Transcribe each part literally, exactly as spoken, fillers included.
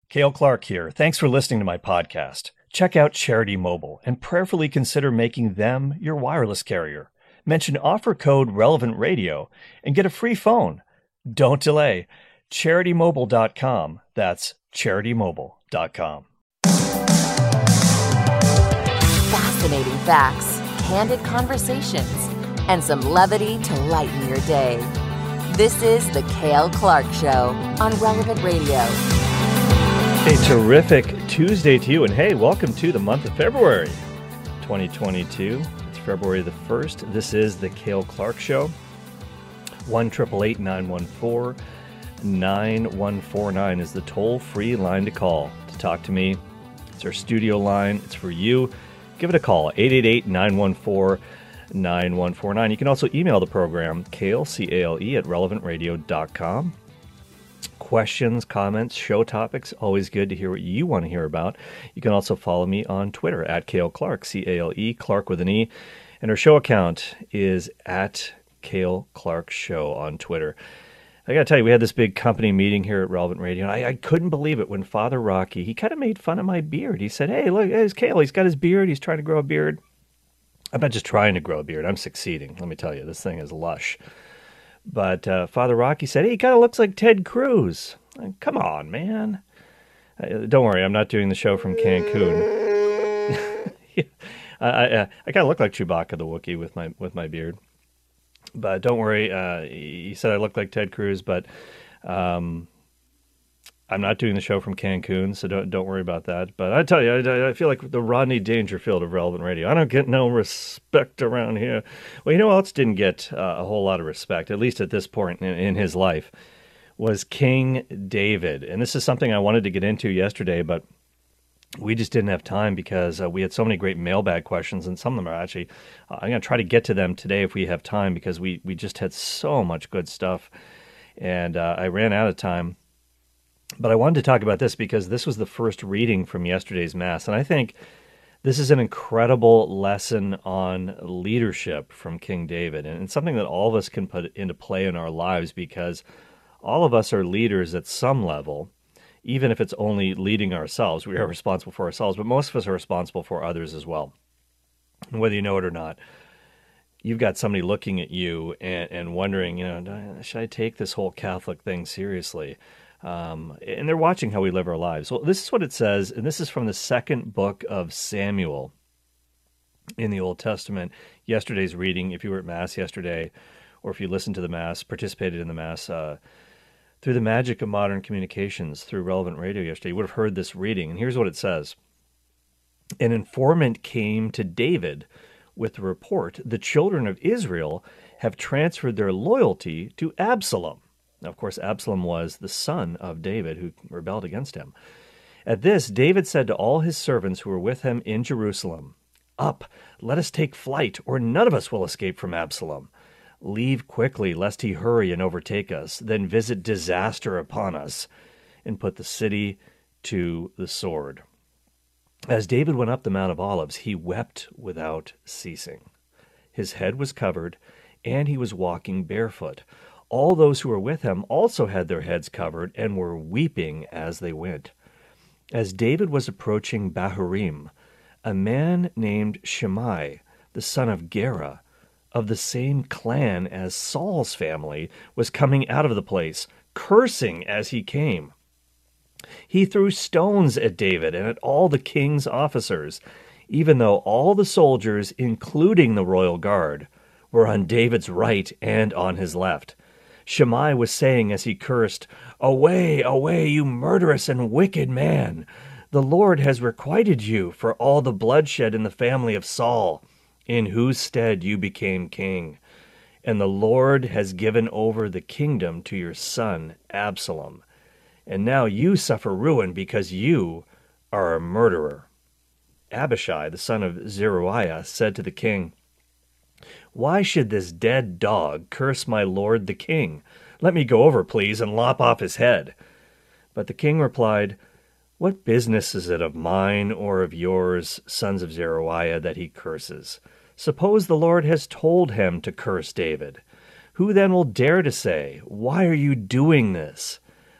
Cale Clark here. Thanks for listening to my podcast. Check out Charity Mobile and prayerfully consider making them your wireless carrier. Mention offer code Relevant Radio and get a free phone. Don't delay. charity mobile dot com. That's charity mobile dot com. Fascinating facts, candid conversations, and some levity to lighten your day. This is The Cale Clark Show on Relevant Radio. A terrific Tuesday to you, and hey, welcome to the month of February twenty twenty-two. It's February the first. This is the Cale Clark Show. one eight eight eight, nine one four, nine one four nine is the toll-free line to call to talk to me. It's our studio line. It's for you. Give it a call, eight eight eight, nine one four, nine one four nine. You can also email the program, Cale, C A L E, at relevant radio dot com. Questions, comments, show topics, always good to hear what you want to hear about. You can also follow me on Twitter at Cale Clark, C A L E, Clark with an E. And our show account is at Cale Clark Show on Twitter. I got to tell you, we had this big company meeting here at Relevant Radio, and I, I couldn't believe it when Father Rocky, he kind of made fun of my beard. He said, hey, look, there's Cale. He's got his beard. He's trying to grow a beard. I'm not just trying to grow a beard. I'm succeeding. Let me tell you, this thing is lush. But uh, Father Rocky said, hey, he kind of looks like Ted Cruz. Like, come on, man. Uh, don't worry, I'm not doing the show from Cancun. I, I, I kind of look like Chewbacca the Wookiee with my with my beard. But don't worry, uh, he said I look like Ted Cruz, but um, I'm not doing the show from Cancun, so don't don't worry about that. But I tell you, I, I feel like the Rodney Dangerfield of Relevant Radio. I don't get no respect around here. Well, you know who else didn't get uh, a whole lot of respect, at least at this point in, in his life, was King David. And this is something I wanted to get into yesterday, but we just didn't have time because uh, we had so many great mailbag questions, and some of them are actually, uh, I'm going to try to get to them today if we have time, because we, we just had so much good stuff, and uh, I ran out of time. But I wanted to talk about this because this was the first reading from yesterday's Mass, and I think this is an incredible lesson on leadership from King David, and it's something that all of us can put into play in our lives, because all of us are leaders at some level, even if it's only leading ourselves. We are responsible for ourselves, but most of us are responsible for others as well. And whether you know it or not, you've got somebody looking at you and, and wondering, you know, should I take this whole Catholic thing seriously? Um, and they're watching how we live our lives. Well, this is what it says, and this is from the second book of Samuel in the Old Testament. Yesterday's reading, if you were at Mass yesterday, or if you listened to the Mass, participated in the Mass, uh, through the magic of modern communications, through Relevant Radio yesterday, you would have heard this reading. And here's what it says. An informant came to David with the report, the children of Israel have transferred their loyalty to Absalom. Now, of course, Absalom was the son of David who rebelled against him. At this, David said to all his servants who were with him in Jerusalem, up, let us take flight, or none of us will escape from Absalom. Leave quickly, lest he hurry and overtake us, then visit disaster upon us, and put the city to the sword. As David went up the Mount of Olives, he wept without ceasing. His head was covered, and he was walking barefoot. All those who were with him also had their heads covered and were weeping as they went. As David was approaching Bahurim, a man named Shimei, the son of Gera, of the same clan as Saul's family, was coming out of the place, cursing as he came. He threw stones at David and at all the king's officers, even though all the soldiers, including the royal guard, were on David's right and on his left. Shimei was saying as he cursed, "Away, away, you murderous and wicked man! The Lord has requited you for all the bloodshed in the family of Saul, in whose stead you became king. And the Lord has given over the kingdom to your son Absalom. And now you suffer ruin because you are a murderer." Abishai, the son of Zeruiah, said to the king, "Why should this dead dog curse my lord the king? Let me go over, please, and lop off his head." But the king replied, "What business is it of mine or of yours, sons of Zeruiah, that he curses? Suppose the Lord has told him to curse David. Who then will dare to say, 'Why are you doing this?'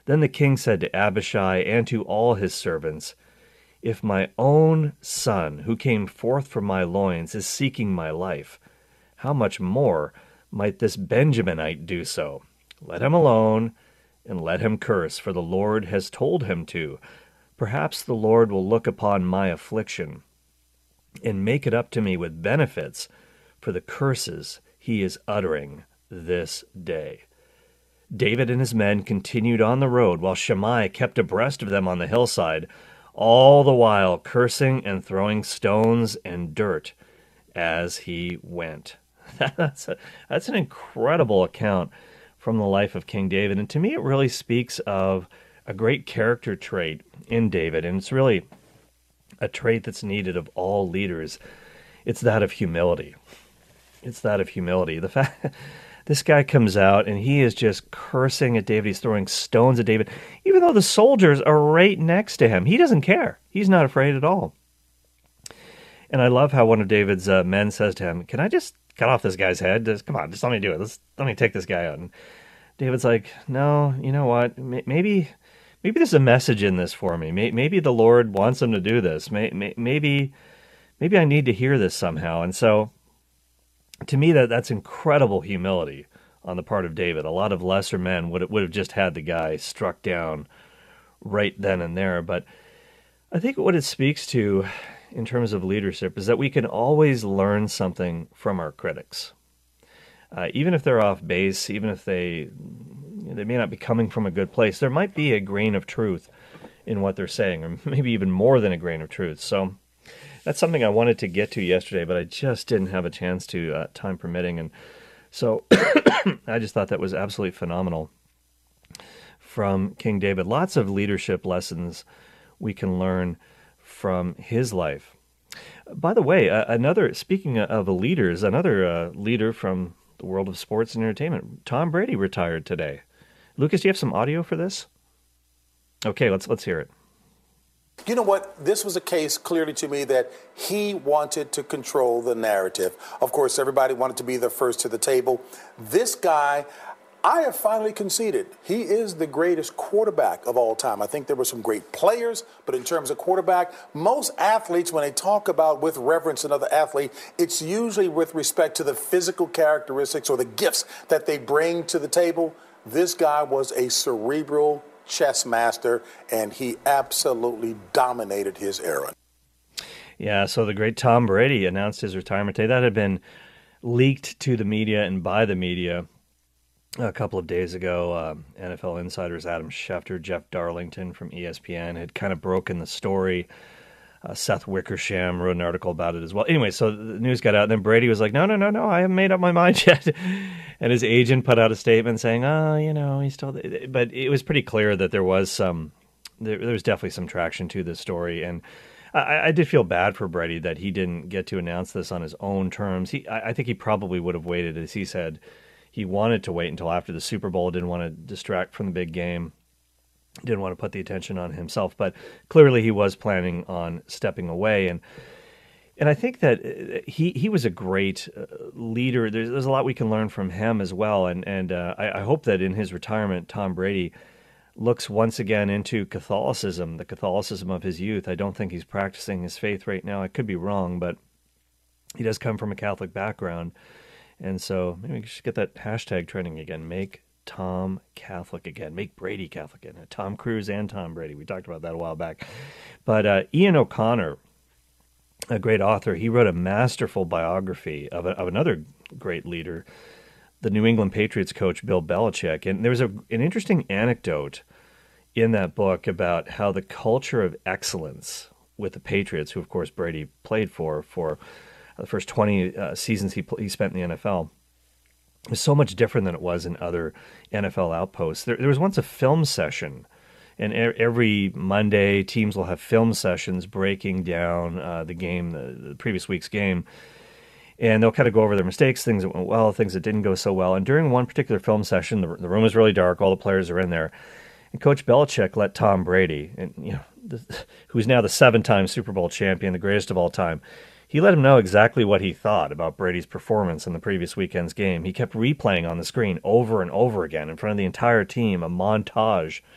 Then the king said to Abishai and to all his servants, if my own son, who came forth from my loins, is seeking my life, how much more might this Benjaminite do so? Let him alone, and let him curse, for the Lord has told him to. Perhaps the Lord will look upon my affliction and make it up to me with benefits for the curses he is uttering this day. David and his men continued on the road, while Shimei kept abreast of them on the hillside, all the while cursing and throwing stones and dirt as he went. That's, a, that's an incredible account from the life of King David, and to me it really speaks of a great character trait in David, and it's really a trait that's needed of all leaders. It's that of humility. It's that of humility. The fact this guy comes out and he is just cursing at David. He's throwing stones at David, even though the soldiers are right next to him. He doesn't care. He's not afraid at all. And I love how one of David's uh, men says to him, "Can I just cut off this guy's head? Just come on, just let me do it. Let's let me take this guy out." And David's like, "No, you know what? Maybe, maybe there's a message in this for me. Maybe the Lord wants him to do this. Maybe, maybe I need to hear this somehow." And so, to me, that that's incredible humility on the part of David. A lot of lesser men would would have just had the guy struck down right then and there. But I think what it speaks to in terms of leadership is that we can always learn something from our critics. Uh, even if they're off base, even if they they may not be coming from a good place, there might be a grain of truth in what they're saying, or maybe even more than a grain of truth. So that's something I wanted to get to yesterday, but I just didn't have a chance to, uh, time permitting. And so I just thought that was absolutely phenomenal from King David. Lots of leadership lessons we can learn from his life. By the way, uh, another, speaking of leaders, another uh, leader from the world of sports and entertainment, Tom Brady retired today. Lucas, do you have some audio for this? Okay, let's let's hear it. You know what? This was a case clearly to me that he wanted to control the narrative. Of course, everybody wanted to be the first to the table. This guy, I have finally conceded. He is the greatest quarterback of all time. I think there were some great players, but in terms of quarterback, most athletes, when they talk about with reverence another athlete, it's usually with respect to the physical characteristics or the gifts that they bring to the table. This guy was a cerebral chess master, and he absolutely dominated his era. Yeah, so the great Tom Brady announced his retirement today. That had been leaked to the media and by the media a couple of days ago. Uh, N F L insiders Adam Schefter, Jeff Darlington from E S P N had kind of broken the story. Uh, Seth Wickersham wrote an article about it as well. Anyway, so the news got out, and then Brady was like, no, no, no, no, I haven't made up my mind yet. And his agent put out a statement saying, oh, you know, he's still... But it was pretty clear that there was some... There, there was definitely some traction to this story, and I, I did feel bad for Brady that he didn't get to announce this on his own terms. He, I, I think he probably would have waited, as he said. He wanted to wait until after the Super Bowl, didn't want to distract from the big game. Didn't want to put the attention on himself, but clearly he was planning on stepping away. And and I think that he he was a great leader. There's, there's a lot we can learn from him as well. And, and uh, I, I hope that in his retirement, Tom Brady looks once again into Catholicism, the Catholicism of his youth. I don't think he's practicing his faith right now. I could be wrong, but he does come from a Catholic background. And so maybe we should get that hashtag trending again, make Tom Catholic again. Make Brady Catholic again. Tom Cruise and Tom Brady. We talked about that a while back. But uh, Ian O'Connor, a great author, he wrote a masterful biography of, a, of another great leader, the New England Patriots coach Bill Belichick. And there was a, an interesting anecdote in that book about how the culture of excellence with the Patriots, who of course Brady played for, for the first twenty uh, seasons he, he spent in the N F L, was so much different than it was in other N F L outposts. There, there was once a film session, and e- every Monday teams will have film sessions breaking down uh, the game, the, the previous week's game, and they'll kind of go over their mistakes, things that went well, things that didn't go so well. And during one particular film session, the, the room is really dark, all the players are in there, and Coach Belichick let Tom Brady, and you know, the, who's now the seven-time Super Bowl champion, the greatest of all time, he let him know exactly what he thought about Brady's performance in the previous weekend's game. He kept replaying on the screen over and over again in front of the entire team a montage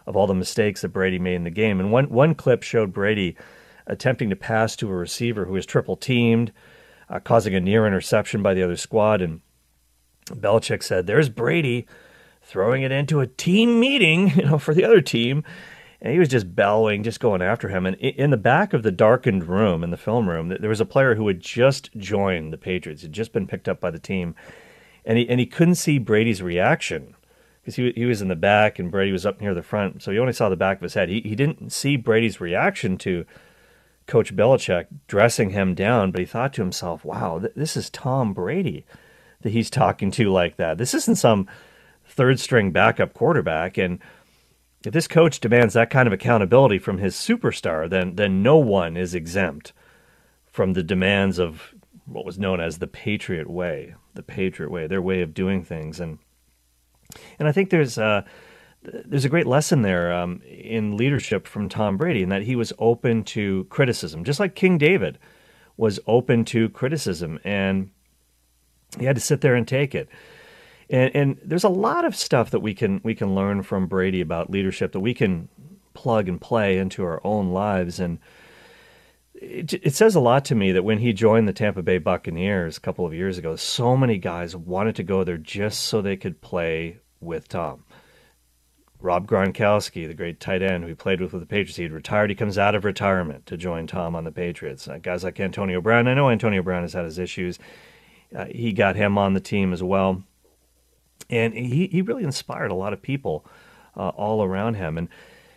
of all the mistakes that Brady made in the game. And one one clip showed Brady attempting to pass to a receiver who was triple teamed, uh, causing a near interception by the other squad. And Belichick said, "There's Brady throwing it into a team meeting, you know, for the other team." And he was just bellowing, just going after him. And in the back of the darkened room, in the film room, there was a player who had just joined the Patriots, had just been picked up by the team. And he and he couldn't see Brady's reaction because he, he was in the back and Brady was up near the front. So he only saw the back of his head. He, he didn't see Brady's reaction to Coach Belichick dressing him down, but he thought to himself, wow, th- this is Tom Brady that he's talking to like that. This isn't some third-string backup quarterback. And if this coach demands that kind of accountability from his superstar, then then no one is exempt from the demands of what was known as the Patriot way, the Patriot way, their way of doing things. And and I think there's uh, there's a great lesson there um, in leadership from Tom Brady, in that he was open to criticism, just like King David was open to criticism, and he had to sit there and take it. And, and there's a lot of stuff that we can we can learn from Brady about leadership that we can plug and play into our own lives. And it, it says a lot to me that when he joined the Tampa Bay Buccaneers a couple of years ago, so many guys wanted to go there just so they could play with Tom. Rob Gronkowski, the great tight end who he played with with the Patriots, he had retired. He comes out of retirement to join Tom on the Patriots. Uh, guys like Antonio Brown. I know Antonio Brown has had his issues. Uh, he got him on the team as well. And he, he really inspired a lot of people uh, all around him. And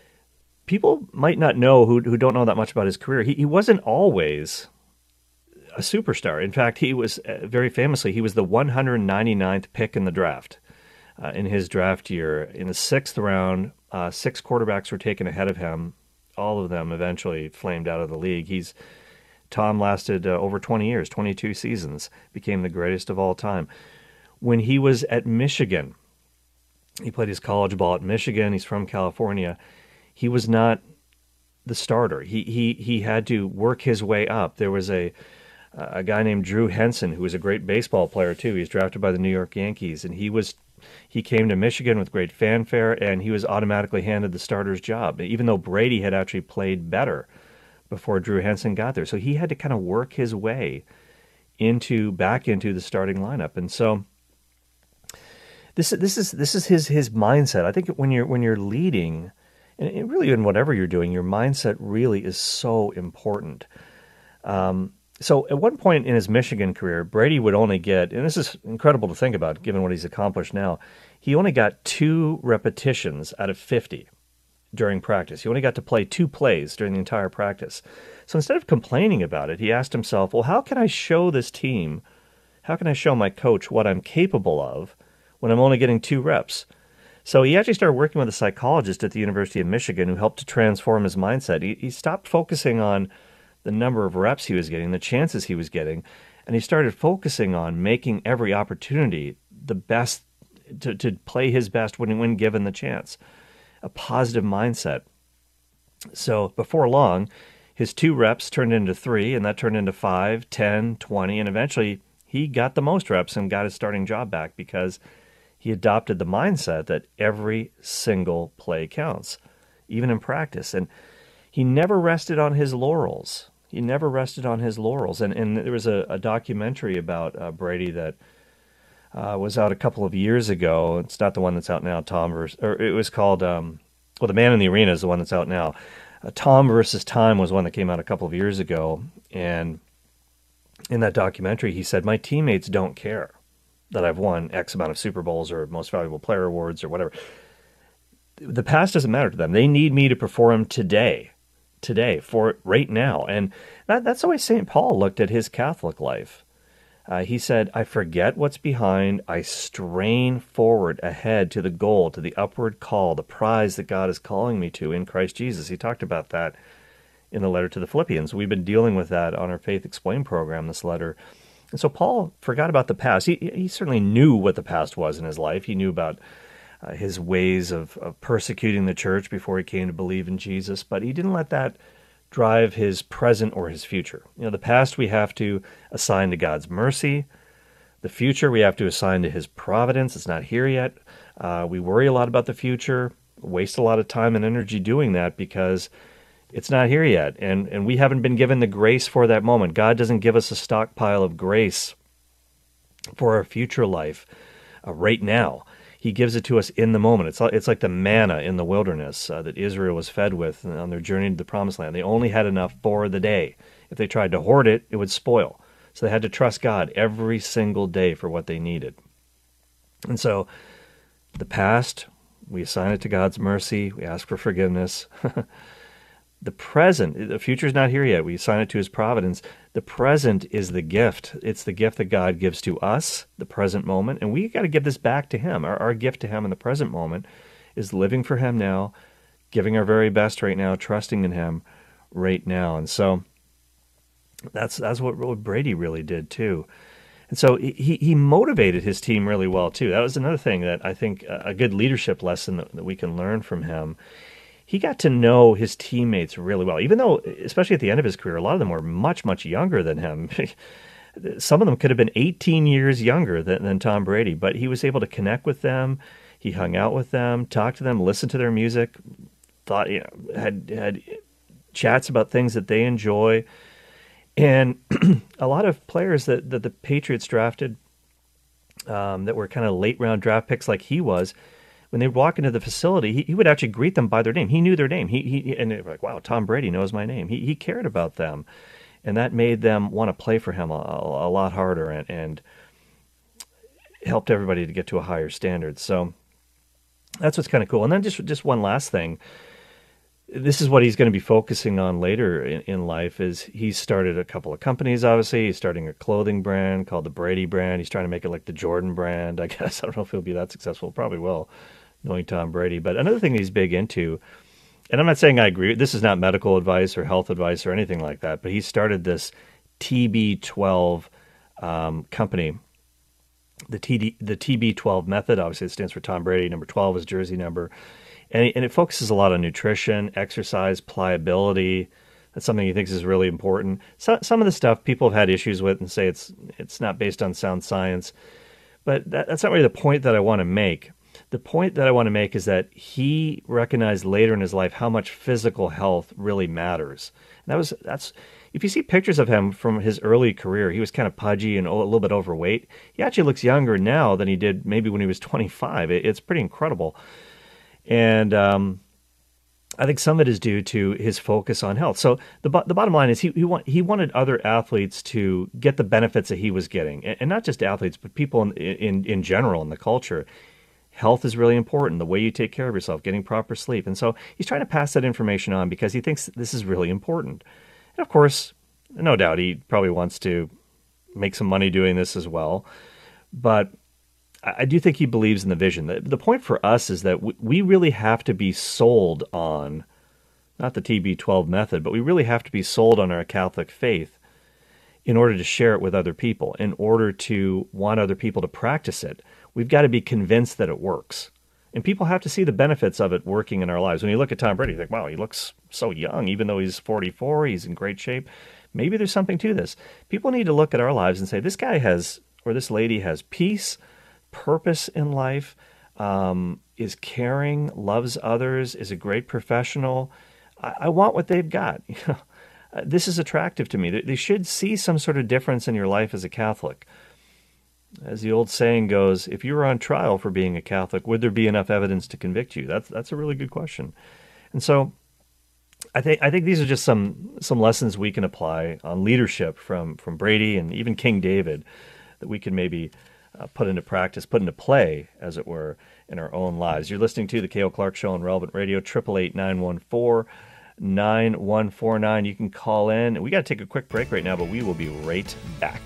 people might not know, who who don't know that much about his career, he, he wasn't always a superstar. In fact, he was, uh, very famously, he was the one hundred ninety-ninth pick in the draft. Uh, in his draft year, in the sixth round, uh, six quarterbacks were taken ahead of him. All of them eventually flamed out of the league. He's Tom lasted uh, over twenty years, twenty-two seasons, became the greatest of all time. When he was at Michigan, he played his college ball at Michigan. He's from California. He was not the starter. He he he had to work his way up. There was a a guy named Drew Henson who was a great baseball player too. He was drafted by the New York Yankees, and he was he came to Michigan with great fanfare, and he was automatically handed the starter's job, even though Brady had actually played better before Drew Henson got there. So he had to kind of work his way into back into the starting lineup, and so. This this is this is his his mindset. I think when you're when you're leading, and really in whatever you're doing, your mindset really is so important. Um, so at one point in his Michigan career, Brady would only get, and this is incredible to think about given what he's accomplished now, he only got two repetitions out of fifty during practice. He only got to play two plays during the entire practice. So instead of complaining about it, he asked himself, well, how can I show this team, how can I show my coach what I'm capable of when I'm only getting two reps? So he actually started working with a psychologist at the University of Michigan who helped to transform his mindset. He, he stopped focusing on the number of reps he was getting, the chances he was getting, and he started focusing on making every opportunity the best, to, to play his best when, when given the chance. A positive mindset. So before long, his two reps turned into three, and that turned into five, ten, twenty, and eventually he got the most reps and got his starting job back because he adopted the mindset that every single play counts, even in practice. And he never rested on his laurels. He never rested on his laurels. And, and there was a, a documentary about uh, Brady that uh, was out a couple of years ago. It's not the one that's out now, Tom versus, or it was called, um, well, The Man in the Arena is the one that's out now. Uh, Tom versus Time was one that came out a couple of years ago. And in that documentary, he said, my teammates don't care that I've won X amount of Super Bowls or Most Valuable Player awards or whatever. The past doesn't matter to them. They need me to perform today, today, for right now. And that, that's the way Saint Paul looked at his Catholic life. Uh, he said, I forget what's behind. I strain forward ahead to the goal, to the upward call, the prize that God is calling me to in Christ Jesus. He talked about that in the letter to the Philippians. We've been dealing with that on our Faith Explained program, this letter. And so Paul forgot about the past. He, he certainly knew what the past was in his life. He knew about uh, his ways of, of persecuting the church before he came to believe in Jesus, but he didn't let that drive his present or his future. You know, the past we have to assign to God's mercy. The future we have to assign to his providence. It's not here yet. Uh, we worry a lot about the future. waste a lot of time and energy doing that because it's not here yet. And, and we haven't been given the grace for that moment. God doesn't give us a stockpile of grace for our future life uh, right now. He gives it to us in the moment. It's like, it's like the manna in the wilderness uh, that Israel was fed with on their journey to the Promised Land. They only had enough for the day. If they tried to hoard it, it would spoil. So they had to trust God every single day for what they needed. And so the past, we assign it to God's mercy. We ask for forgiveness. The present, the future is not here yet. We assign it to his providence. The present is the gift. It's the gift that God gives to us, the present moment, and we got to give this back to him. Our, our gift to him in the present moment is living for him now, giving our very best right now, trusting in him right now. And so that's that's what, what Brady really did too. And so he, he motivated his team really well too. That was another thing that I think a good leadership lesson that, that we can learn from him. He got to know his teammates really well, even though, especially at the end of his career, a lot of them were much, much younger than him. Some of them could have been eighteen years younger than, than Tom Brady, but he was able to connect with them. He hung out with them, talked to them, listened to their music, thought, you know, had had chats about things that they enjoy. And a lot of players that, that the Patriots drafted um, that were kind of late round draft picks like he was, when they would walk into the facility, he, he would actually greet them by their name. He knew their name. He, he and they were like, wow, Tom Brady knows my name. He he cared about them. And that made them want to play for him a, a, a lot harder and, and helped everybody to get to a higher standard. So that's what's kind of cool. And then just, just one last thing. This is what he's going to be focusing on later in, in life is he's started a couple of companies, obviously. He's starting a clothing brand called the Brady brand. He's trying to make it like the Jordan brand, I guess. I don't know if he'll be that successful. Probably will, knowing Tom Brady. But another thing he's big into, and I'm not saying I agree, this is not medical advice or health advice or anything like that, but he started this T B twelve um, company, the T D, the T B twelve method. Obviously, it stands for Tom Brady. Number twelve is jersey number. And it focuses a lot on nutrition, exercise, pliability. That's something he thinks is really important. So, some of the stuff people have had issues with and say it's it's not based on sound science. But that, that's not really the point that I want to make. The point that I want to make is that he recognized later in his life how much physical health really matters. And that was that's if you see pictures of him from his early career, he was kind of pudgy and a little bit overweight. He actually looks younger now than he did maybe when he was twenty-five. It, it's pretty incredible. And um, I think some of it is due to his focus on health. So the the bottom line is he he, want, he wanted other athletes to get the benefits that he was getting, and, and not just athletes, but people in, in in general in the culture. Health is really important. The way you take care of yourself, getting proper sleep, and so he's trying to pass that information on because he thinks this is really important. And of course, no doubt, he probably wants to make some money doing this as well, but I do think he believes in the vision. The, the point for us is that we, we really have to be sold on, not the T B twelve method, but we really have to be sold on our Catholic faith in order to share it with other people, in order to want other people to practice it. We've got to be convinced that it works. And people have to see the benefits of it working in our lives. When you look at Tom Brady, you think, wow, he looks so young, even though he's forty-four, he's in great shape. Maybe there's something to this. People need to look at our lives and say, this guy has, or this lady has peace, purpose in life, um, is caring, loves others, is a great professional. I, I want what they've got. You know, uh, this is attractive to me. They, they should see some sort of difference in your life as a Catholic. As the old saying goes, if you were on trial for being a Catholic, would there be enough evidence to convict you? That's that's a really good question. And so I think I think these are just some some lessons we can apply on leadership from, from Brady and even King David that we can maybe Uh, put into practice, put into play, as it were, in our own lives. You're listening to The Cale Clark Show on Relevant Radio, eight eight eight, nine one four, nine one four nine. You can call in. We got to take a quick break right now, but we will be right back.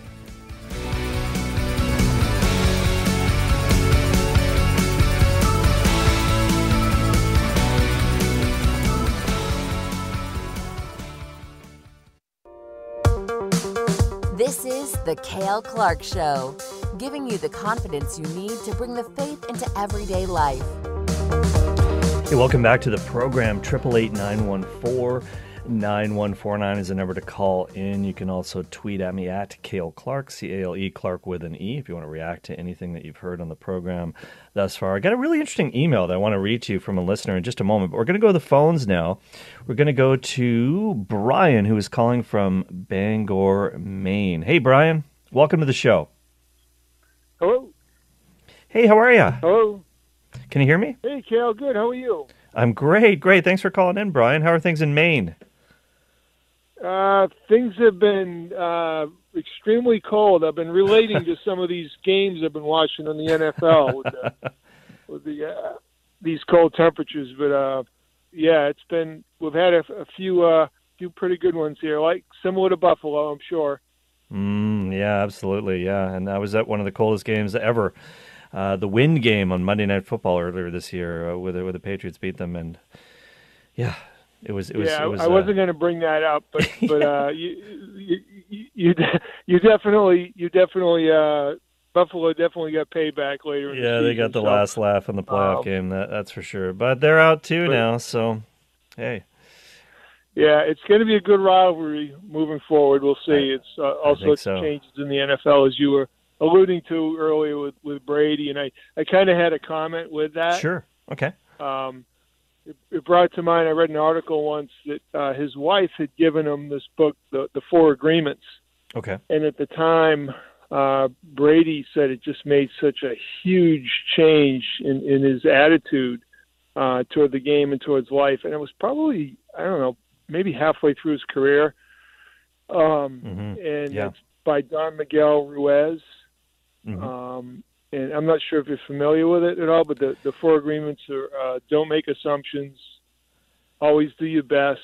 This is The Cale Clark Show, giving you the confidence you need to bring the faith into everyday life. Hey, welcome back to the program, eight eight eight, nine one four, nine one four nine is the number to call in. You can also tweet at me at Cale Clark, C A L E, Clark with an E, if you want to react to anything that you've heard on the program thus far. I got a really interesting email that I want to read to you from a listener in just a moment, but we're going to go to the phones now. We're going to go to Brian, who is calling from Bangor, Maine. Hey, Brian, welcome to the show. Hello. Hey, how are you? Hello. Can you hear me? Hey, Cale. Good. How are you? I'm great. Great. Thanks for calling in, Brian. How are things in Maine? Uh, things have been uh, extremely cold. I've been relating to some of these games I've been watching on the N F L with the, with the uh, these cold temperatures. But uh, yeah, it's been. We've had a, a few uh, few pretty good ones here, like similar to Buffalo, I'm sure. Mm, yeah, absolutely. Yeah, and I was at one of the coldest games ever. Uh, the Wind game on Monday Night Football earlier this year, uh, where, the, where the Patriots beat them, and yeah, it was. It was. Yeah, it was, I wasn't uh, going to bring that up, but but uh, you, you you you definitely you definitely uh, Buffalo definitely got payback later. In yeah, the they season, got the so, last laugh in the playoff um, game. That that's for sure. But they're out too but, now, so hey. Yeah, it's going to be a good rivalry moving forward. We'll see. I, it's uh, all sorts so. of changes in the N F L, as you were alluding to earlier with, with Brady, and I, I kind of had a comment with that. Sure. Okay. Um, it, it brought to mind, I read an article once that uh, his wife had given him this book, The, the Four Agreements. Okay. And at the time, uh, Brady said it just made such a huge change in, in his attitude uh, toward the game and towards life. And it was probably, I don't know, maybe halfway through his career. Um, mm-hmm. And yeah. it's by Don Miguel Ruiz. Mm-hmm. Um, and I'm not sure if you're familiar with it at all, but the, the four agreements are uh, don't make assumptions, always do your best,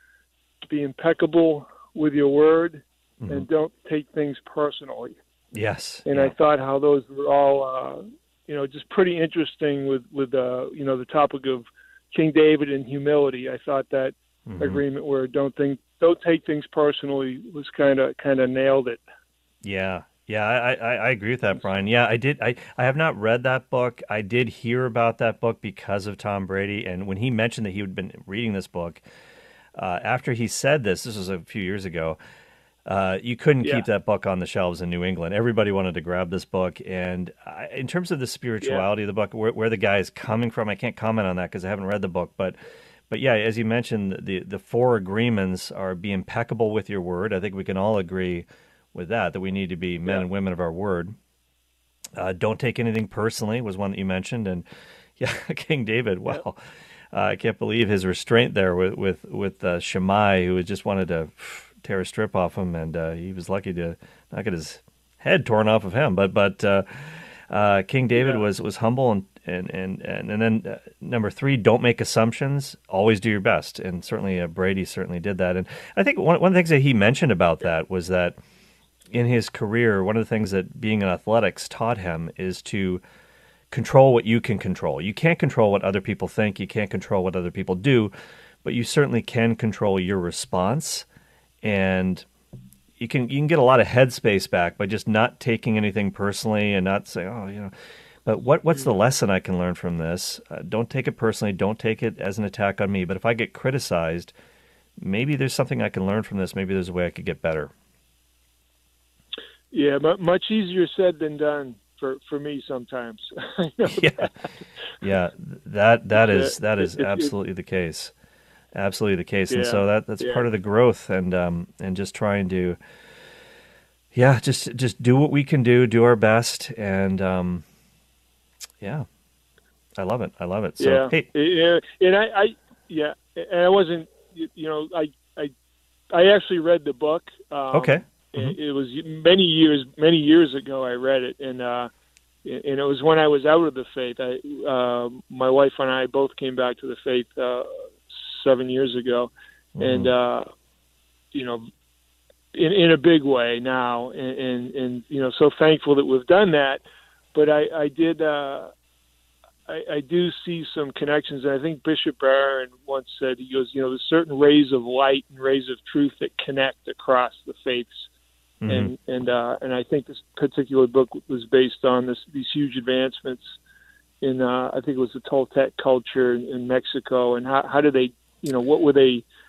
be impeccable with your word, mm-hmm. and don't take things personally. Yes. And yeah. I thought how those were all, uh, you know, just pretty interesting with, with uh, you know, the topic of King David and humility. I thought that mm-hmm. agreement where don't think, don't take things personally was kind of kind of nailed it. Yeah. Yeah, I, I, I agree with that, Brian. Yeah, I did. I, I have not read that book. I did hear about that book because of Tom Brady. And when he mentioned that he had been reading this book, uh, after he said this, this was a few years ago, uh, you couldn't yeah. keep that book on the shelves in New England. Everybody wanted to grab this book. And I, in terms of the spirituality yeah. of the book, where, where the guy is coming from, I can't comment on that because I haven't read the book. But But yeah, as you mentioned, the, the four agreements are be impeccable with your word. I think we can all agree with that, that we need to be men yeah. and women of our word. Uh, don't take anything personally was one that you mentioned. And yeah, King David, wow. Uh, I can't believe his restraint there with, with, with uh, Shammai, who just wanted to tear a strip off him. And uh, he was lucky to not get his head torn off of him. But but uh, uh, King David yeah. was, was humble. And, and, and, and, and then uh, number three, don't make assumptions. Always do your best. And certainly uh, Brady certainly did that. And I think one, one of the things that he mentioned about that was that in his career, one of the things that being in athletics taught him is to control what you can control. You can't control what other people think. You can't control what other people do, but you certainly can control your response. And you can you can get a lot of headspace back by just not taking anything personally and not saying, oh, you know, but what what's the lesson I can learn from this? Uh, don't take it personally. Don't take it as an attack on me. But if I get criticized, maybe there's something I can learn from this. Maybe there's a way I could get better. Yeah, but much easier said than done for, for me sometimes. I know yeah, that. yeah, that that is it, that is it, it, absolutely the case, absolutely the case, yeah, and so that that's yeah. part of the growth, and um and just trying to, yeah, just just do what we can do, do our best, and um, yeah, I love it, I love it. So yeah, hey, yeah, and I, I yeah, and I wasn't, you, you know, I I I actually read the book. Um, okay. Mm-hmm. It was many years, many years ago. I read it, and uh, and it was when I was out of the faith. I, uh, my wife and I both came back to the faith uh, seven years ago, mm-hmm. and uh, you know, in in a big way now, and, and and you know, so thankful that we've done that. But I, I did, uh, I, I do see some connections, and I think Bishop Barron once said, he goes, you know, there's certain rays of light and rays of truth that connect across the faiths. Mm-hmm. And and uh, and I think this particular book was based on this these huge advancements in uh, I think it was the Toltec culture in, in Mexico, and how how did they, you know, what were they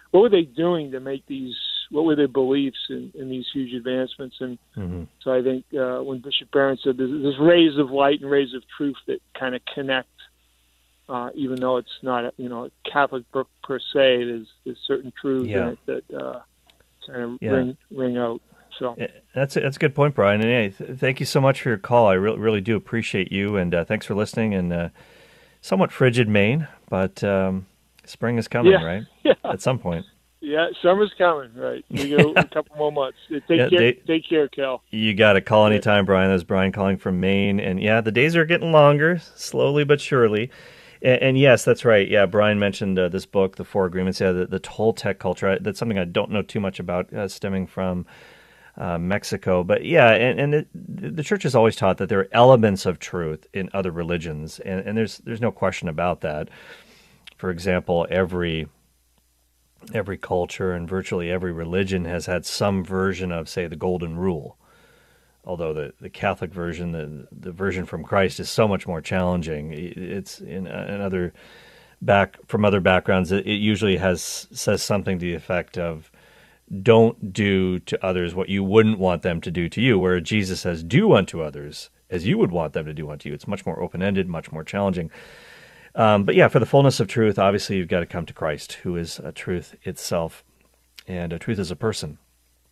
what were they doing to make these? What were their beliefs in, in these huge advancements? And mm-hmm. so I think uh, when Bishop Barron said there's, there's rays of light and rays of truth that kind of connect, uh, even though it's not a, you know a Catholic book per se, there's there's certain truths yeah. in it that uh, kind of yeah. ring ring out. So that's a, that's a good point, Brian. And hey, th- thank you so much for your call. I really really do appreciate you, and uh, thanks for listening. And uh, somewhat frigid Maine, but um, spring is coming, yeah. right? Yeah. At some point. Yeah, summer's coming, right? We got a couple more months. Take yeah, care, they, take care, Cal. You got to call anytime, Brian. That's Brian calling from Maine. And yeah, the days are getting longer, slowly but surely. And, and yes, that's right. Yeah, Brian mentioned uh, this book, The Four Agreements. Yeah, the, the Toltec culture. That's something I don't know too much about, uh, stemming from uh, Mexico. But yeah, and, and it, the church has always taught that there are elements of truth in other religions, and, and there's there's no question about that. For example, every every culture and virtually every religion has had some version of, say, the Golden Rule. Although the, the Catholic version, the the version from Christ, is so much more challenging. It's in, in other back from other backgrounds. It, it usually has says something to the effect of, "Don't do to others what you wouldn't want them to do to you." Where Jesus says, "Do unto others as you would want them to do unto you." It's much more open-ended, much more challenging. Um, but yeah, for the fullness of truth, obviously you've got to come to Christ, who is a truth itself, and a truth is a person.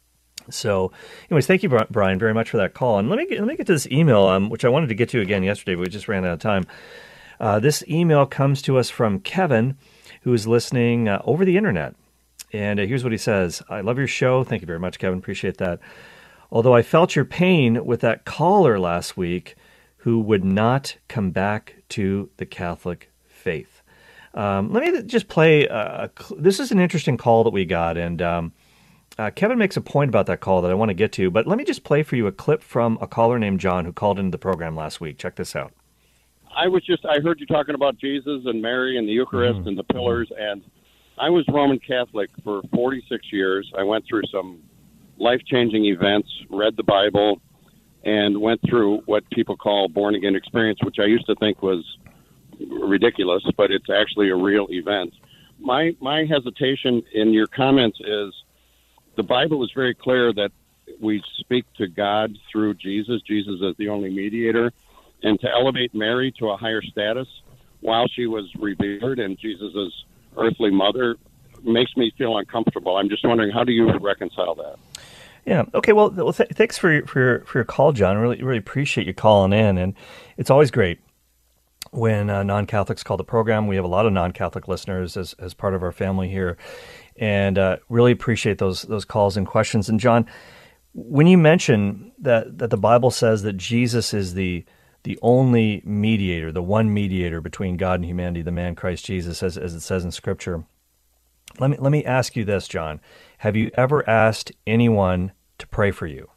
So, anyways, thank you, Brian, very much for that call. And let me get, let me get to this email, um, which I wanted to get to again yesterday, but we just ran out of time. Uh, this email comes to us from Kevin, who is listening uh, over the internet. And uh, here's what he says. "I love your show." Thank you very much, Kevin. Appreciate that. "Although I felt your pain with that caller last week who would not come back to the Catholic faith." Um, let me just play. A, a, this is an interesting call that we got, and um, uh, Kevin makes a point about that call that I want to get to. But let me just play for you a clip from a caller named John who called into the program last week. Check this out. I was just, I heard you talking about Jesus and Mary and the Eucharist mm-hmm. and the pillars, and I was Roman Catholic for forty-six years. I went through some life-changing events, read the Bible, and went through what people call born-again experience, which I used to think was ridiculous, but it's actually a real event. My my hesitation in your comments is the Bible is very clear that we speak to God through Jesus. Jesus is the only mediator. And to elevate Mary to a higher status while she was revered and Jesus' earthly mother makes me feel uncomfortable. I'm just wondering, how do you reconcile that? Yeah. Okay. Well, well th- thanks for your, for your, for your call, John. Really, really appreciate you calling in. And it's always great when uh, non-Catholics call the program. We have a lot of non-Catholic listeners as, as part of our family here, and uh, really appreciate those those calls and questions. And John, when you mention that that the Bible says that Jesus is the the only mediator, the one mediator between God and humanity, the man Christ Jesus, as as it says in Scripture, let me let me ask you this, John: have you ever asked anyone to pray for you?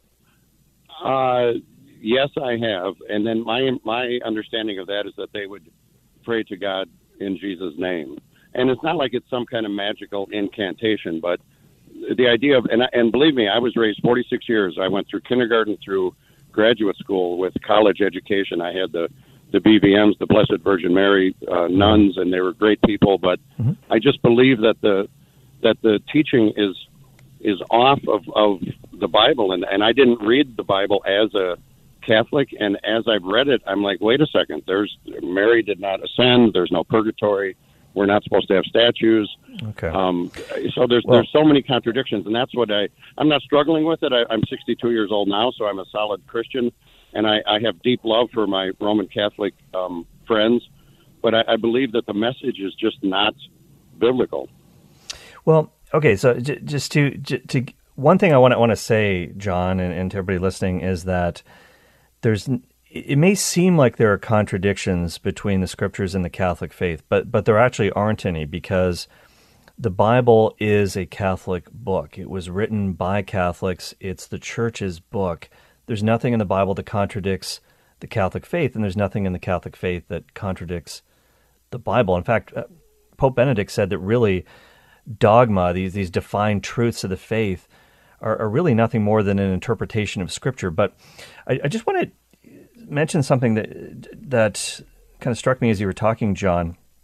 Uh. Yes, I have. And then my my understanding of that is that they would pray to God in Jesus' name. And it's not like it's some kind of magical incantation, but the idea of, and, and believe me, I was raised forty-six years. I went through kindergarten through graduate school with college education. I had the, the B V Ms, the Blessed Virgin Mary uh, nuns, and they were great people. But mm-hmm. I just believe that the that the teaching is is off of, of the Bible. And, and I didn't read the Bible as a Catholic, and as I've read it, I'm like, wait a second, there's Mary did not ascend, there's no purgatory, we're not supposed to have statues. Okay. Um, so there's well, there's so many contradictions, and that's what I, I'm not struggling with it. I, I'm sixty-two years old now, so I'm a solid Christian, and I, I have deep love for my Roman Catholic um, friends, but I, I believe that the message is just not biblical. Well, okay, so j- just to, j- to one thing I want to want to say, John, and, and to everybody listening, is that There's, it may seem like there are contradictions between the Scriptures and the Catholic faith, but but there actually aren't any, because the Bible is a Catholic book. It was written by Catholics. It's the Church's book. There's nothing in the Bible that contradicts the Catholic faith, and there's nothing in the Catholic faith that contradicts the Bible. In fact, Pope Benedict said that really dogma, these these defined truths of the faith, Are, are really nothing more than an interpretation of Scripture. But I, I just want to mention something that that kind of struck me as you were talking, John.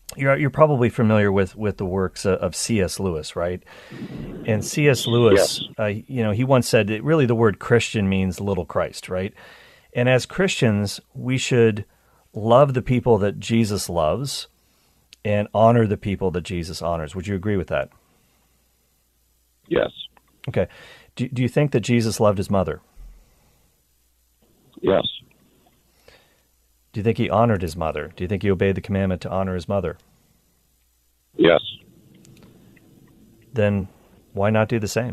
You're you're probably familiar with, with the works of, of C S. Lewis, right? And C S. Lewis, Yes. uh, you know, he once said that really the word Christian means little Christ, right? And as Christians, we should love the people that Jesus loves and honor the people that Jesus honors. Would you agree with that? Yes. Okay. Do, do you think that Jesus loved his mother? Yes. Do you think he honored his mother? Do you think he obeyed the commandment to honor his mother? Yes. Then why not do the same?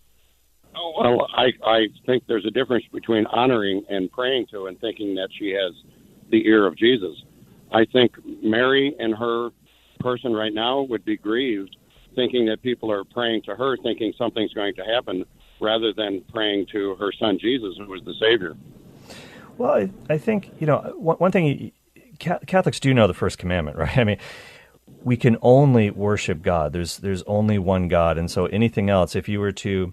Oh, well, I, I think there's a difference between honoring and praying to and thinking that she has the ear of Jesus. I think Mary and her person right now would be grieved thinking that people are praying to her, thinking something's going to happen, rather than praying to her son Jesus, who was the Savior. Well, I, I think, you know, one, one thing, Catholics do know the first commandment, right? I mean, we can only worship God. There's there's only one God. And so anything else, if you were to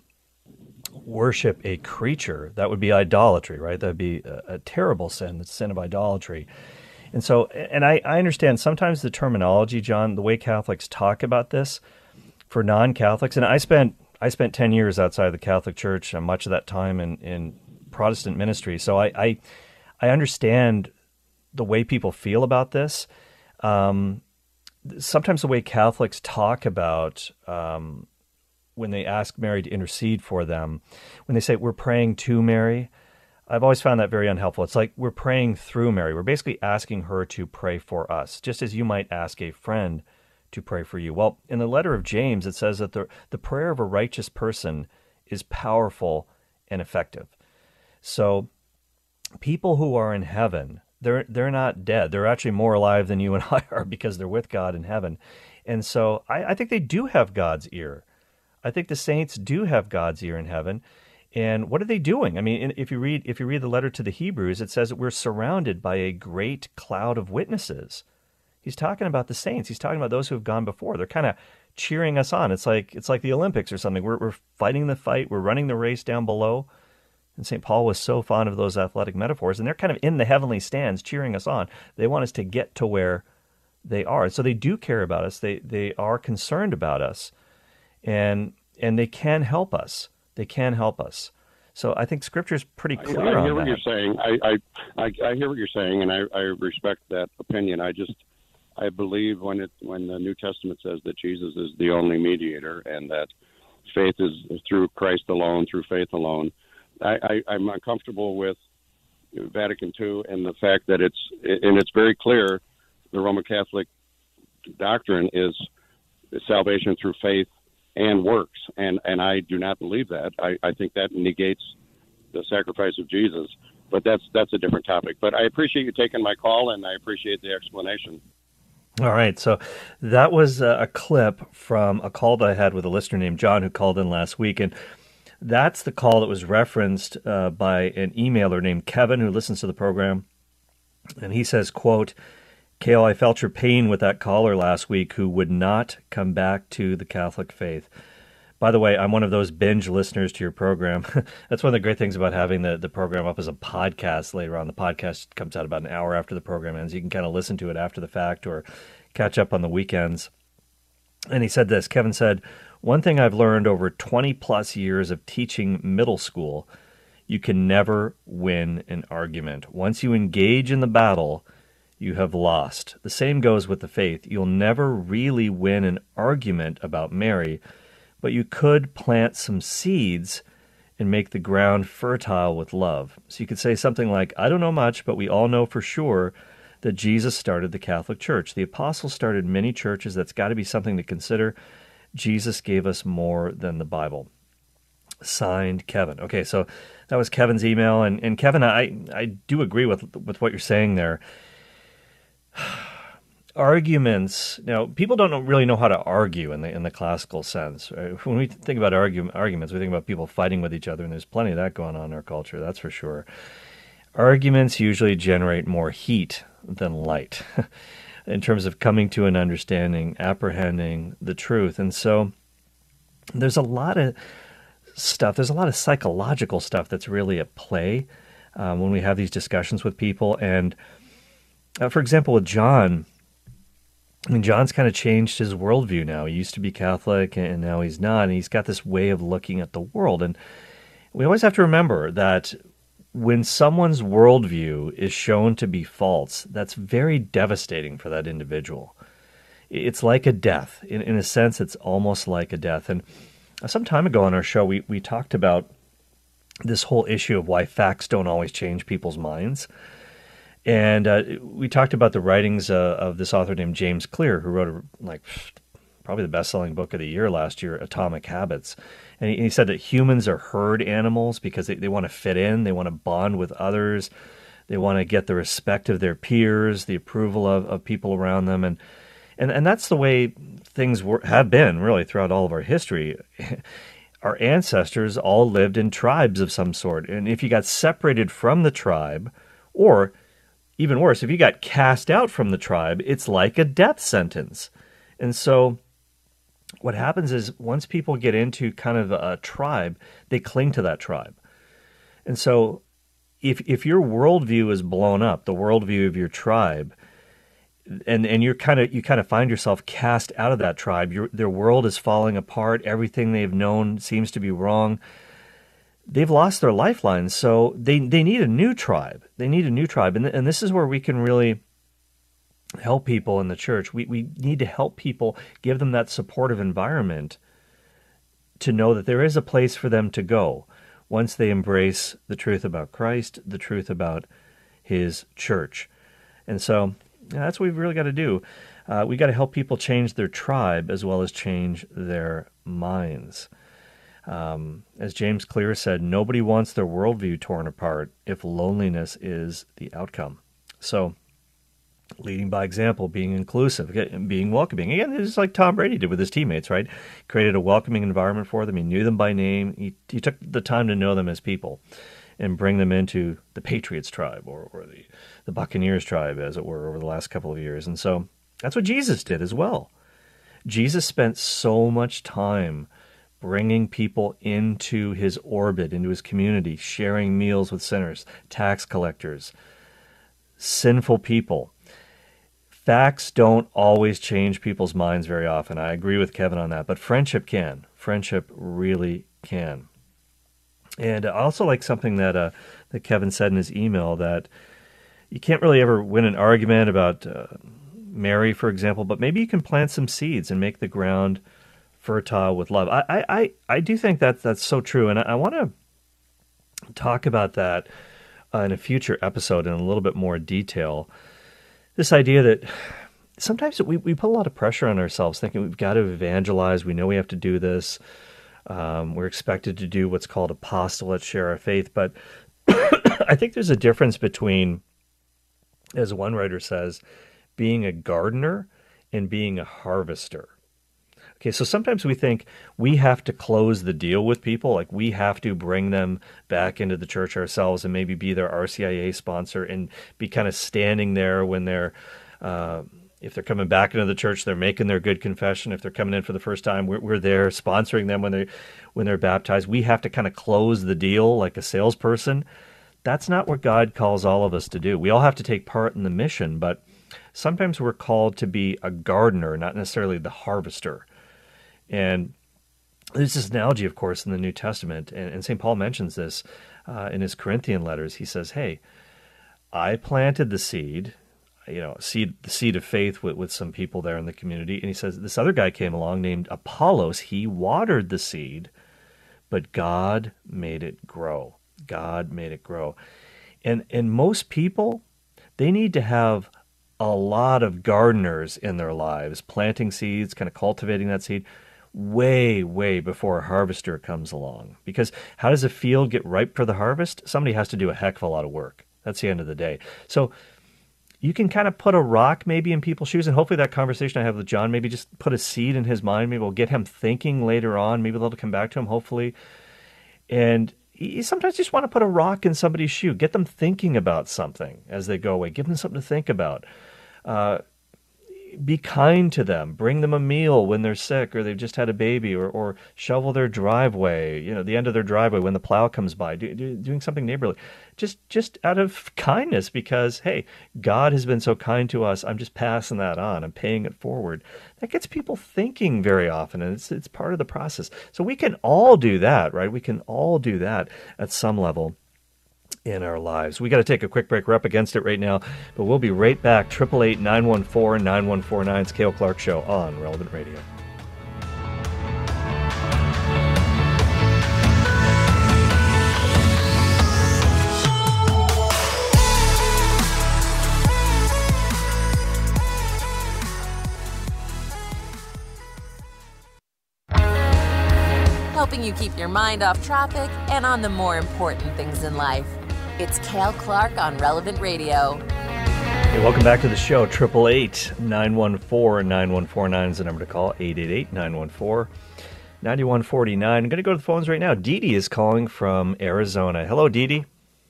worship a creature, that would be idolatry, right? That would be a, a terrible sin, the sin of idolatry. And so, and I, I understand sometimes the terminology, John, the way Catholics talk about this for non-Catholics, and I spent I spent ten years outside the Catholic Church, and much of that time in, in Protestant ministry. So I, I I understand the way people feel about this. Um, sometimes the way Catholics talk about um, when they ask Mary to intercede for them, when they say we're praying to Mary, I've always found that very unhelpful. It's like we're praying through Mary. We're basically asking her to pray for us, just as you might ask a friend to pray for you. Well, in the letter of James, it says that the, the prayer of a righteous person is powerful and effective. So people who are in heaven, they're they're not dead. They're actually more alive than you and I are because they're with God in heaven. And so I, I think they do have God's ear. I think the saints do have God's ear in heaven. And what are they doing? I mean, if you read if you read the letter to the Hebrews, it says that we're surrounded by a great cloud of witnesses. He's talking about the saints. He's talking about those who have gone before. They're kind of cheering us on. It's like it's like the Olympics or something. We're we're fighting the fight. We're running the race down below. And Saint Paul was so fond of those athletic metaphors, and they're kind of in the heavenly stands cheering us on. They want us to get to where they are. So they do care about us. They they are concerned about us, and and they can help us. They can help us. So I think Scripture is pretty clear on that. I hear what you're saying. I, I, I, I hear what you're saying, and I, I respect that opinion. I just I believe when it when the New Testament says that Jesus is the only mediator and that faith is through Christ alone, through faith alone. I, I, I'm uncomfortable with Vatican Two and the fact that it's and it's very clear the Roman Catholic doctrine is salvation through faith and works, and and I do not believe that. I, I think that negates the sacrifice of Jesus. But that's that's a different topic. But I appreciate you taking my call, and I appreciate the explanation. All right, so that was a clip from a call that I had with a listener named John who called in last week, and that's the call that was referenced uh, by an emailer named Kevin who listens to the program. And he says, quote, Cale, I felt your pain with that caller last week who would not come back to the Catholic faith. By the way, I'm one of those binge listeners to your program. That's one of the great things about having the, the program up as a podcast later on. The podcast comes out about an hour after the program ends. You can kind of listen to it after the fact or catch up on the weekends. And he said this, Kevin said, one thing I've learned over twenty plus years of teaching middle school, you can never win an argument. Once you engage in the battle, you have lost. The same goes with the faith. You'll never really win an argument about Mary, but you could plant some seeds and make the ground fertile with love. So you could say something like, I don't know much, but we all know for sure that Jesus started the Catholic Church. The apostles started many churches. That's got to be something to consider. Jesus gave us more than the Bible. Signed, Kevin. Okay, so that was Kevin's email. And, and Kevin, I, I do agree with, with what you're saying there. Arguments, now, people don't know, really know how to argue in the in the classical sense. Right? When we think about argue, arguments, we think about people fighting with each other, and there's plenty of that going on in our culture, that's for sure. Arguments usually generate more heat than light in terms of coming to an understanding, apprehending the truth. And so there's a lot of stuff, there's a lot of psychological stuff that's really at play um, when we have these discussions with people. And uh, for example, with John, I mean, John's kind of changed his worldview now. He used to be Catholic, and now he's not. And he's got this way of looking at the world. And we always have to remember that when someone's worldview is shown to be false, that's very devastating for that individual. It's like a death. In, in a sense, it's almost like a death. And some time ago on our show, we, we talked about this whole issue of why facts don't always change people's minds. And uh, we talked about the writings uh, of this author named James Clear, who wrote a, like probably the best-selling book of the year last year, Atomic Habits. And he, he said that humans are herd animals because they, they want to fit in, they want to bond with others, they want to get the respect of their peers, the approval of, of people around them. And, and and that's the way things were, have been really throughout all of our history. Our ancestors all lived in tribes of some sort. And if you got separated from the tribe, or even worse, if you got cast out from the tribe, it's like a death sentence. And so what happens is once people get into kind of a tribe, they cling to that tribe. And so if if your worldview is blown up, the worldview of your tribe, and and you're kind of you kind of find yourself cast out of that tribe, your their world is falling apart, everything they've known seems to be wrong. They've lost their lifeline, so they, they need a new tribe. They need a new tribe. And, and this is where we can really help people in the church. We, we need to help people, give them that supportive environment to know that there is a place for them to go once they embrace the truth about Christ, the truth about his church. And so yeah, that's what we've really got to do. Uh, we got to help people change their tribe as well as change their minds. Um, as James Clear said, nobody wants their worldview torn apart if loneliness is the outcome. So, leading by example, being inclusive, being welcoming. Again, it's like Tom Brady did with his teammates, right? Created a welcoming environment for them. He knew them by name. He, he took the time to know them as people and bring them into the Patriots tribe or, or the, the Buccaneers tribe, as it were, over the last couple of years. And so that's what Jesus did as well. Jesus spent so much time bringing people into his orbit, into his community, sharing meals with sinners, tax collectors, sinful people. Facts don't always change people's minds very often. I agree with Kevin on that, but friendship can. Friendship really can. And I also like something that uh, that Kevin said in his email, that you can't really ever win an argument about uh, Mary, for example, but maybe you can plant some seeds and make the ground fertile with love. I, I, I do think that that's so true, and I, I want to talk about that uh, in a future episode in a little bit more detail. This idea that sometimes we, we put a lot of pressure on ourselves thinking we've got to evangelize, we know we have to do this, um, we're expected to do what's called apostolate, share our faith, but I think there's a difference between, as one writer says, being a gardener and being a harvester. Okay, so sometimes we think we have to close the deal with people, like we have to bring them back into the church ourselves and maybe be their R C I A sponsor and be kind of standing there when they're, uh, if they're coming back into the church, they're making their good confession. If they're coming in for the first time, we're, we're there sponsoring them when they when they're baptized. We have to kind of close the deal like a salesperson. That's not what God calls all of us to do. We all have to take part in the mission, but sometimes we're called to be a gardener, not necessarily the harvester. And there's this analogy, of course, in the New Testament, and, and Saint Paul mentions this uh, in his Corinthian letters. He says, hey, I planted the seed, you know, seed the seed of faith with, with some people there in the community. And he says, this other guy came along named Apollos. He watered the seed, but God made it grow. God made it grow. And, and most people, they need to have a lot of gardeners in their lives, planting seeds, kind of cultivating that seed, way, way before a harvester comes along. Because how does a field get ripe for the harvest? Somebody has to do a heck of a lot of work. That's the end of the day. So you can kind of put a rock maybe in people's shoes, and hopefully that conversation I have with John, maybe just put a seed in his mind. Maybe we'll get him thinking later on. Maybe they'll come back to him, hopefully. And you sometimes just want to put a rock in somebody's shoe. Get them thinking about something as they go away. Give them something to think about. Uh, be kind to them, bring them a meal when they're sick or they've just had a baby, or, or shovel their driveway, you know, the end of their driveway when the plow comes by, do, do, doing something neighborly, just just out of kindness because, hey, God has been so kind to us, I'm just passing that on, I'm paying it forward. That gets people thinking very often, and it's it's part of the process. So we can all do that, right? We can all do that at some level in our lives. We got to take a quick break. We're up against it right now, but we'll be right back. eight eight eight, nine one four, nine one four nine. It's Cale Clark Show on Relevant Radio. Helping you keep your mind off traffic and on the more important things in life. It's Cale Clark on Relevant Radio. Hey, welcome back to the show. eight eight eight, nine one four, nine one four nine is the number to call. eight eight eight, nine one four, nine one four nine. I'm going to go to the phones right now. Dee Dee is calling from Arizona. Hello, Dee Dee.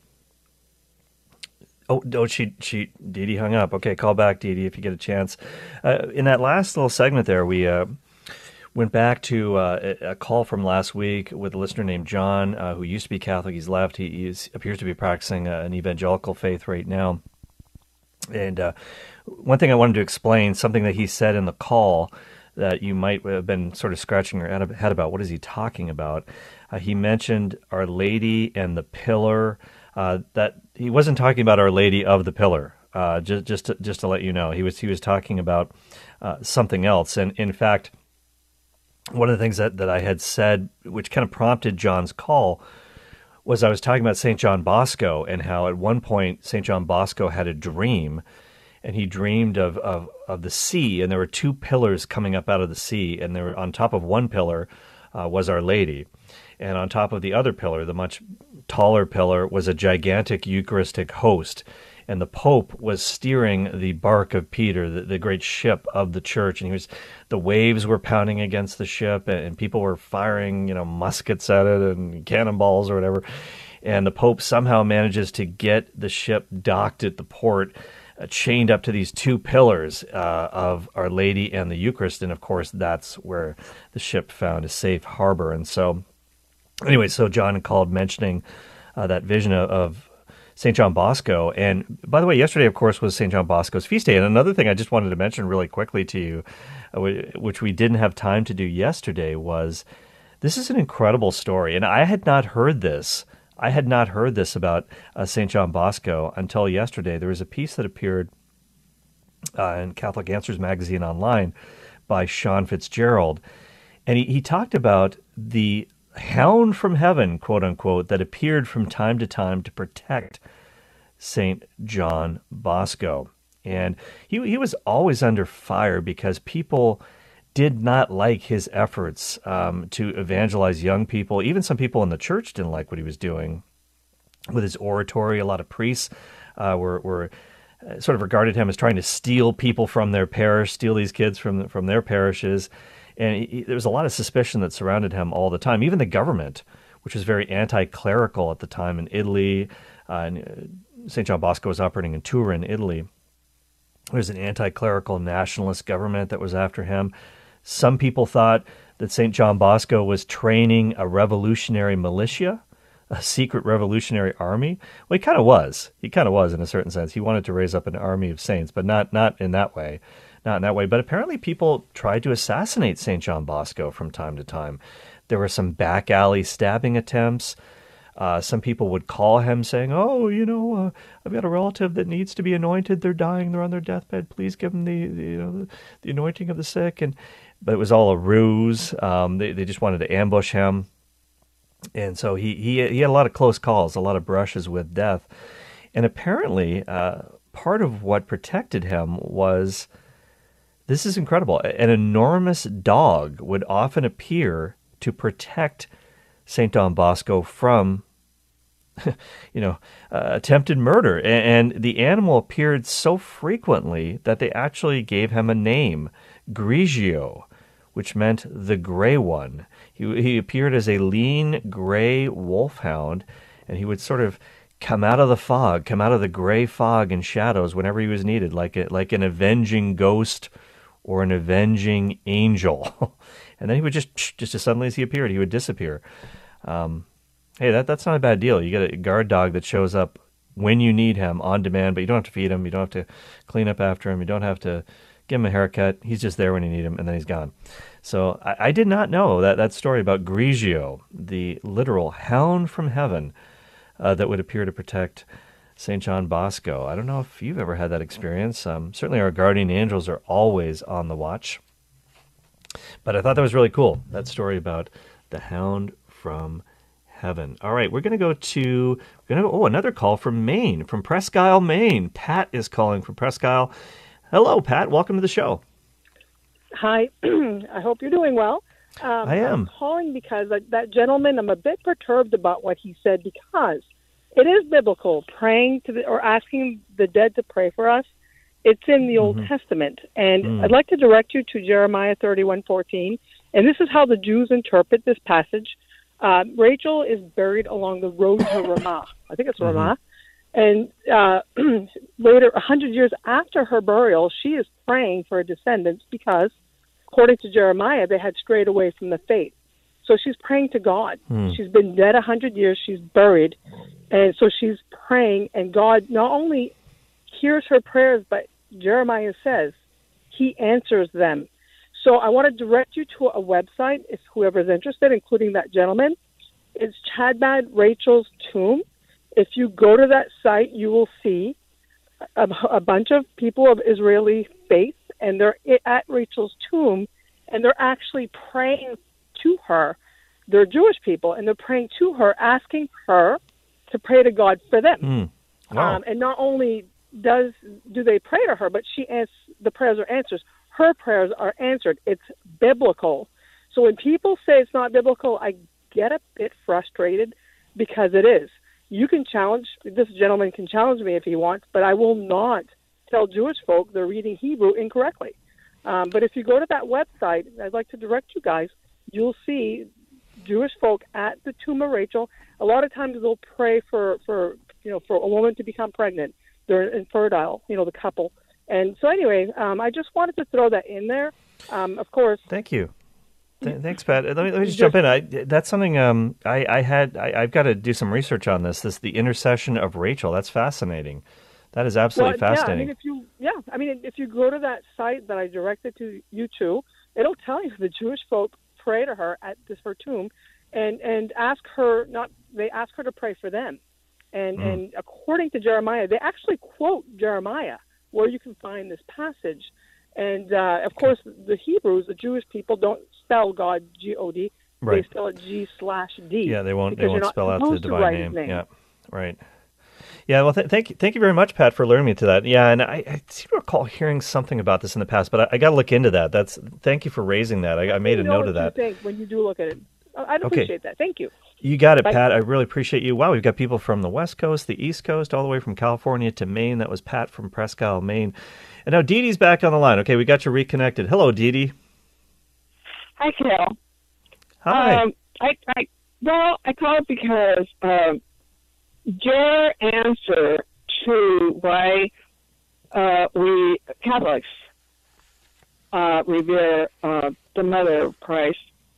Oh, oh, she, she, Dee Dee hung up. Okay, call back, Dee Dee, if you get a chance. Uh, in that last little segment there, we uh, went back to uh, a call from last week with a listener named John, uh, who used to be Catholic. He's left. He, he is, appears to be practicing uh, an evangelical faith right now. And uh, one thing I wanted to explain, something that he said in the call that you might have been sort of scratching your head about. What is he talking about? Uh, he mentioned Our Lady and the Pillar. Uh, that he wasn't talking about Our Lady of the Pillar. Uh, just just to, just to let you know, he was he was talking about uh, something else. And in fact, one of the things that, that I had said, which kind of prompted John's call, was I was talking about Saint John Bosco and how at one point Saint John Bosco had a dream, and he dreamed of, of, of the sea, and there were two pillars coming up out of the sea, and there were, on top of one pillar uh, was Our Lady, and on top of the other pillar, the much taller pillar, was a gigantic Eucharistic host. And the Pope was steering the bark of Peter, the, the great ship of the church, and he was. The waves were pounding against the ship, and, and people were firing, you know, muskets at it and cannonballs or whatever. And the Pope somehow manages to get the ship docked at the port, uh, chained up to these two pillars uh, of Our Lady and the Eucharist, and of course that's where the ship found a safe harbor. And so, anyway, so John called mentioning uh, that vision of. of Saint John Bosco. And by the way, yesterday, of course, was Saint John Bosco's feast day. And another thing I just wanted to mention really quickly to you, uh, which we didn't have time to do yesterday, was this is an incredible story. And I had not heard this. I had not heard this about uh, Saint John Bosco until yesterday. There was a piece that appeared uh, in Catholic Answers magazine online by Sean Fitzgerald. And he, he talked about the hound from heaven, quote unquote, that appeared from time to time to protect Saint John Bosco. And he he was always under fire because people did not like his efforts um, to evangelize young people. Even some people in the church didn't like what he was doing with his oratory. A lot of priests uh, were were sort of regarded him as trying to steal people from their parish, steal these kids from from their parishes. And he, there was a lot of suspicion that surrounded him all the time. Even the government, which was very anti-clerical at the time in Italy, uh, and uh, Saint John Bosco was operating in Turin, Italy. There was an anti-clerical nationalist government that was after him. Some people thought that Saint John Bosco was training a revolutionary militia, a secret revolutionary army. Well, he kind of was. He kind of was in a certain sense. He wanted to raise up an army of saints, but not not in that way. Not in that way, but apparently people tried to assassinate Saint John Bosco from time to time. There were some back alley stabbing attempts. Uh, some people would call him saying, oh, you know, uh, I've got a relative that needs to be anointed. They're dying. They're on their deathbed. Please give them the, the you know, the, the anointing of the sick. And but it was all a ruse. Um, they, they just wanted to ambush him. And so he, he, he had a lot of close calls, a lot of brushes with death. And apparently uh, part of what protected him was... This is incredible. An enormous dog would often appear to protect Saint John Bosco from, you know, uh, attempted murder. And, and the animal appeared so frequently that they actually gave him a name, Grigio, which meant the gray one. He, he appeared as a lean gray wolfhound, and he would sort of come out of the fog, come out of the gray fog and shadows whenever he was needed, like a, like an avenging ghost or an avenging angel. And then he would just, just as suddenly as he appeared, he would disappear. Um, hey, that that's not a bad deal. You get a guard dog that shows up when you need him on demand, but you don't have to feed him. You don't have to clean up after him. You don't have to give him a haircut. He's just there when you need him, and then he's gone. So I, I did not know that, that story about Grigio, the literal hound from heaven uh, that would appear to protect Saint John Bosco. I don't know if you've ever had that experience. Um, certainly our guardian angels are always on the watch. But I thought that was really cool, that story about the hound from heaven. All right, we're going to go to, we're going to oh, another call from Maine, from Presque Isle, Maine. Pat is calling from Presque Isle. Hello, Pat. Welcome to the show. Hi. I hope you're doing well. Um, I am. I'm calling because that, that gentleman, I'm a bit perturbed about what he said because it is biblical, praying to the, or asking the dead to pray for us. It's in the Old mm-hmm. Testament. And mm. I'd like to direct you to Jeremiah thirty-one fourteen. And this is how the Jews interpret this passage. Uh, Rachel is buried along the road to Ramah. I think it's mm-hmm. Ramah. And uh, later, a hundred years after her burial, she is praying for her descendants because, according to Jeremiah, they had strayed away from the faith. So she's praying to God. Mm. She's been dead a hundred years. She's buried. And so she's praying, and God not only hears her prayers, but Jeremiah says he answers them. So I want to direct you to a website, if whoever's interested, including that gentleman. It's Chadbad Rachel's Tomb. If you go to that site, you will see a, a bunch of people of Israeli faith, and they're at Rachel's tomb, and they're actually praying to her. They're Jewish people, and they're praying to her, asking her to pray to God for them. Mm. Wow. Um, and not only does do they pray to her, but she ans- the prayers are answered. Her prayers are answered. It's biblical. So when people say it's not biblical, I get a bit frustrated because it is. You can challenge, this gentleman can challenge me if he wants, but I will not tell Jewish folk they're reading Hebrew incorrectly. Um, but if you go to that website, I'd like to direct you guys, you'll see Jewish folk at the tomb of Rachel. A lot of times they'll pray for, for you know, for a woman to become pregnant. They're infertile, you know, the couple. And so anyway, um, I just wanted to throw that in there. Um, of course. Thank you. Th- thanks, Pat. Let me, let me just jump in. I, that's something um, I, I had. I, I've got to do some research on this. This the intercession of Rachel. That's fascinating. That is absolutely well, fascinating. Yeah, I mean, if you yeah, I mean, if you go to that site that I directed to you to, it'll tell you the Jewish folk pray to her at this her tomb, and and ask her not. They ask her to pray for them, and mm. and according to Jeremiah, they actually quote Jeremiah where you can find this passage. And, uh, of course, the Hebrews, the Jewish people, don't spell God G O D. Right. They spell it G slash D. Yeah, they won't, they won't spell out the divine name. name. Yeah, right. Yeah, well, th- thank you thank you very much, Pat, for alerting me to that. Yeah, and I, I seem to recall hearing something about this in the past, but I, I got to look into that. That's Thank you for raising that. I, I made a note of that. You think when you do look at it. I'd appreciate okay. that. Thank you. You got it, Bye. Pat. I really appreciate you. Wow, we've got people from the West Coast, the East Coast, all the way from California to Maine. That was Pat from Presque Isle, Maine. And now Dee Dee's back on the line. Okay, we got you reconnected. Hello, Dee Dee. Hi, Cal. Hi. Um, I, I well, I called because uh, your answer to why uh, we Catholics uh, revere uh, the Mother of Christ,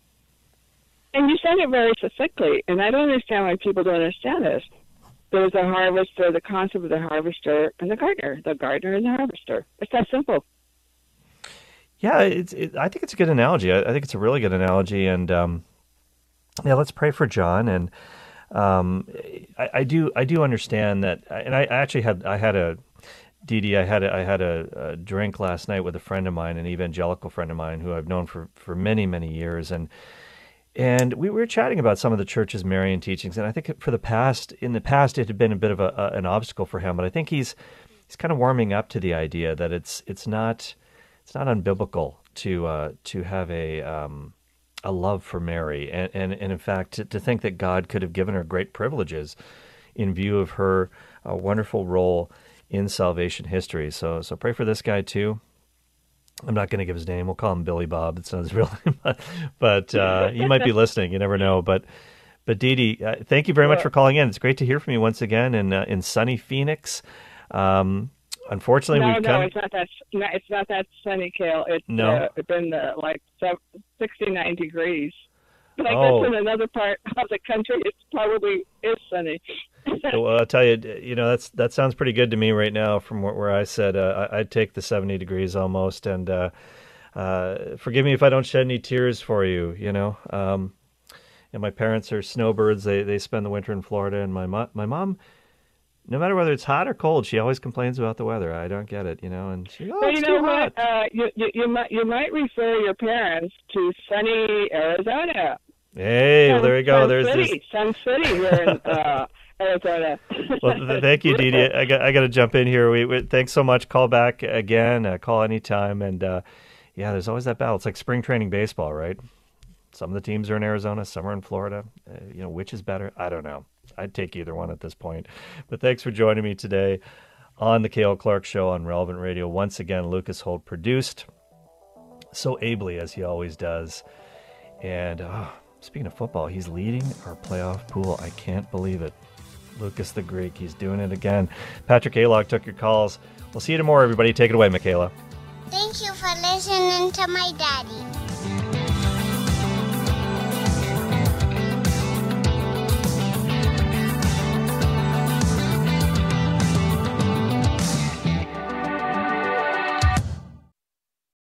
and you said it very succinctly, and I don't understand why people don't understand this. There's a harvester, the concept of the harvester and the gardener, the gardener and the harvester. It's that simple. Yeah, it's. It, I think it's a good analogy. I, I think it's a really good analogy. And um, yeah, let's pray for John. And um, I, I do. I do understand that. And I, I actually had. I had a. Dee Dee, I had a, I had a, a drink last night with a friend of mine, an evangelical friend of mine who I've known for, for many many years, and. And we were chatting about some of the church's Marian teachings, and I think for the past, in the past, it had been a bit of a, a, an obstacle for him. But I think he's he's kind of warming up to the idea that it's it's not it's not unbiblical to uh, to have a um, a love for Mary, and and, and in fact to, to think that God could have given her great privileges in view of her uh, wonderful role in salvation history. So so pray for this guy too. I'm not going to give his name. We'll call him Billy Bob. It's not his real name, but uh, he might be listening. You never know. But, but Dee Dee, uh, thank you very much for calling in. It's great to hear from you once again in uh, in sunny Phoenix. Um, Unfortunately, no, we've no, come. it's not that. No, it's not that sunny, Kale. It's No. uh, it's been uh, like sixty-nine degrees. But I Oh. guess in another part of the country, it probably is sunny. Well, I'll tell you, you know, that's that sounds pretty good to me right now. From where, where I said, uh, I, I'd take the seventy degrees almost. And uh, uh, forgive me if I don't shed any tears for you. You know, um, and my parents are snowbirds. They they spend the winter in Florida, and my mo- my mom, no matter whether it's hot or cold, she always complains about the weather. I don't get it, you know. And she, oh, Well, it's you know too hot. what? Uh, you, you you might you might refer your parents to sunny Arizona. Hey, well, Sun- there you go. Sun There's City, this. Sun City here in uh, Arizona. Well, th- thank you, Dee Dee. I got, I got to jump in here. We, we thanks so much. Call back again. Uh, call anytime. And uh, yeah, there's always that battle. It's like spring training baseball, right? Some of the teams are in Arizona, some are in Florida. Uh, you know, which is better? I don't know. I'd take either one at this point. But thanks for joining me today on the Cale Clark Show on Relevant Radio. Once again, Lucas Holt produced so ably as he always does. And oh, speaking of football, he's leading our playoff pool. I can't believe it. Lucas the Greek, he's doing it again. Patrick Aylock took your calls. We'll see you tomorrow, everybody. Take it away, Michaela. Thank you for listening to my daddy.